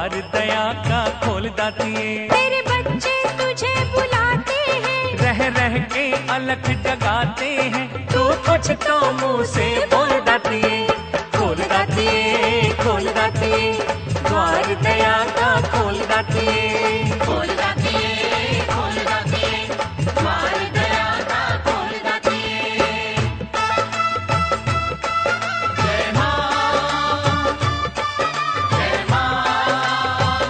द्वार दया का खोल दातिए। तेरे बच्चे तुझे बुलाते हैं, रह रह के अलख जगाते हैं, तू कुछ तो मुंह से बोल दातिए। खोल दातिए, खोल दातिए, द्वार दया का खोल दातिए। खोल दातिए, खोल दातिए, द्वार दया का खोल दातिए। जय मां, जय मां।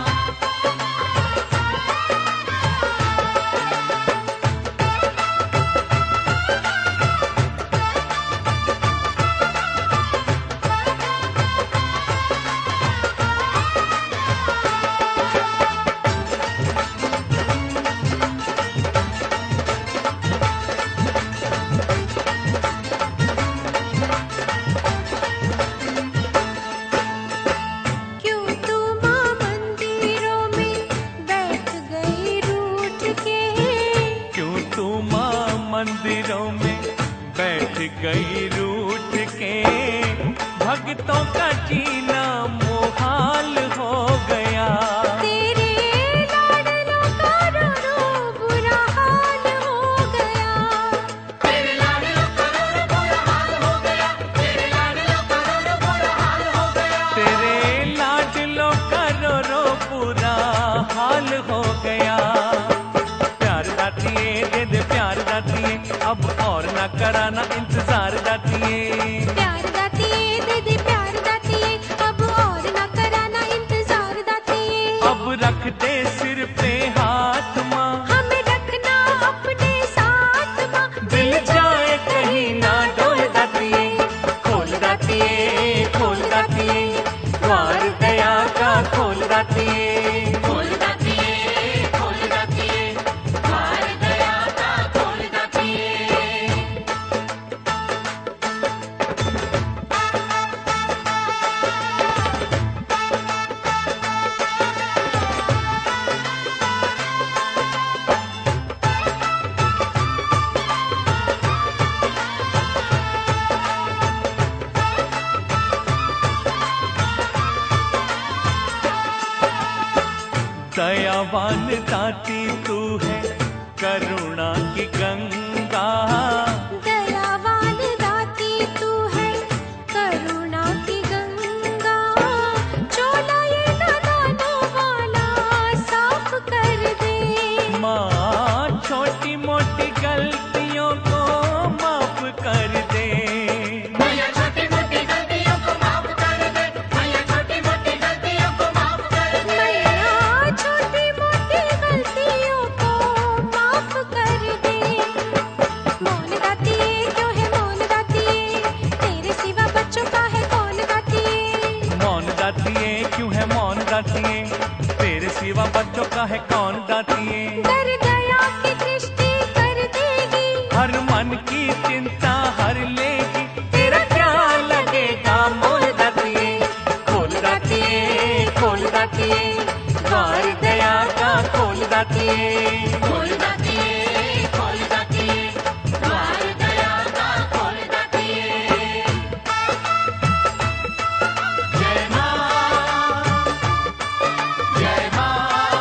क्यों तू माँ मंदिरों में बैठ गई रूठ के? क्यों तू माँ मंदिरों में बैठ गई रूठ के? भक्तों का जीना मुहाल हो गया। तेरे लाडलों का रो रो बुरा हाल हो गया। तेरे लाडलों का रो रो बुरा हाल हो गया। तेरे लाडलों का रो रो बुरा हाल हो गया। तेरे लाडलों का रो रो बुरा हाल हो गया। प्यार दातिए, दे दे प्यार दातिए, अब और ना कराना इंतजार दातिए। प्यार दातिए, दे दे प्यार दातिए, अब और ना कराना इंतजार दातिए। अब रख दे सिर पे हाथ माँ, हमें रखना अपने साथ माँ, दिल जाए कहीं ना डोल दातिए। खोल दातिए, खोल दातिए, द्वार दया का खोल दातिए। खोल दातिए, खोल दातिए, द्वार दया का खोल दातिए। दयावान दाती तू है, करुणा की गंगा। दयावान दाती तू है, करुणा की गंगा। चोला ये नादानों वाला साफ कर दे। माँ छोटी मोटी गलतियों को माफ कर दे। मैया छोटी मोटी गलतियों को माफ कर दे। मैया छोटी मोटी गलतियों को माफ कर दे। मैया छोटी मोटी गलतियों को माफ कर दे। मौन दातिए, क्यों है मौन दातिए, तेरे सिवा बच्चों का है कौन दातिए। मौन दातिए, क्यों है मौन दातिए, तेरे सिवा बच्चों का है कौन दातिए। कर दया की दृष्टि कर देगी, हर मन की चिंता हर लेगी, तेरा क्या लगेगा मोल दातिए। खोल दातिए, खोल दातिए, द्वार दया का खोल दातिए। खोल दातिए, खोल दातिए, द्वार दया का खोल दातिए। जय मां, जय मां।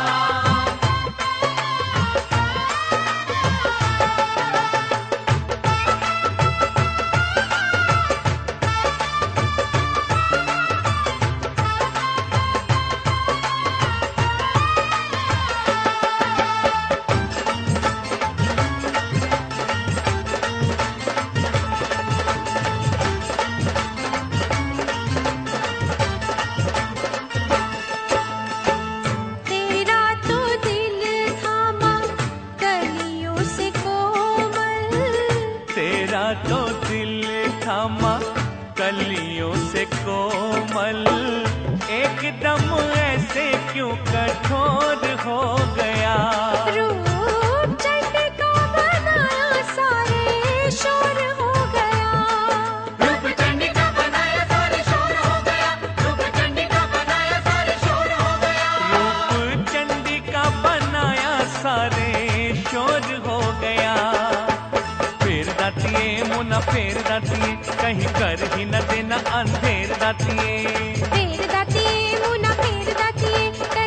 तेरा तो दिल थामा कलियों से कोमल। तेरा तो दिल थामा कलियों से कोमल, एकदम ऐसे क्यों कठोर हो गया। रूप चंडी का बनाया सारे शोर हो गया। रूप चंडी का बनाया सारे शोर हो गया। रूप चंडी का बनाया सारे शोर हो गया। रूप चंडी का बनाया सारे शोर हो गया। फेर दातिए मुना फेर दातिए, कहीं कर ही न देना अंधेर दातिए। फेर दातिए मुना फेर दातिए,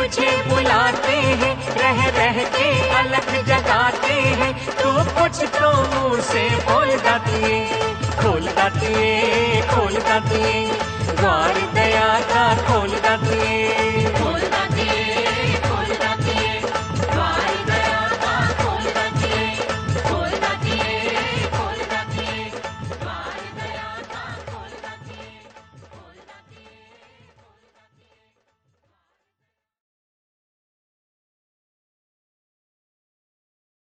तुझे बुलाते हैं, रह रह के अलग जगाते हैं, तू कुछ तो मुंह से बोल दातिए, खोल दातिए, खोल दातिए।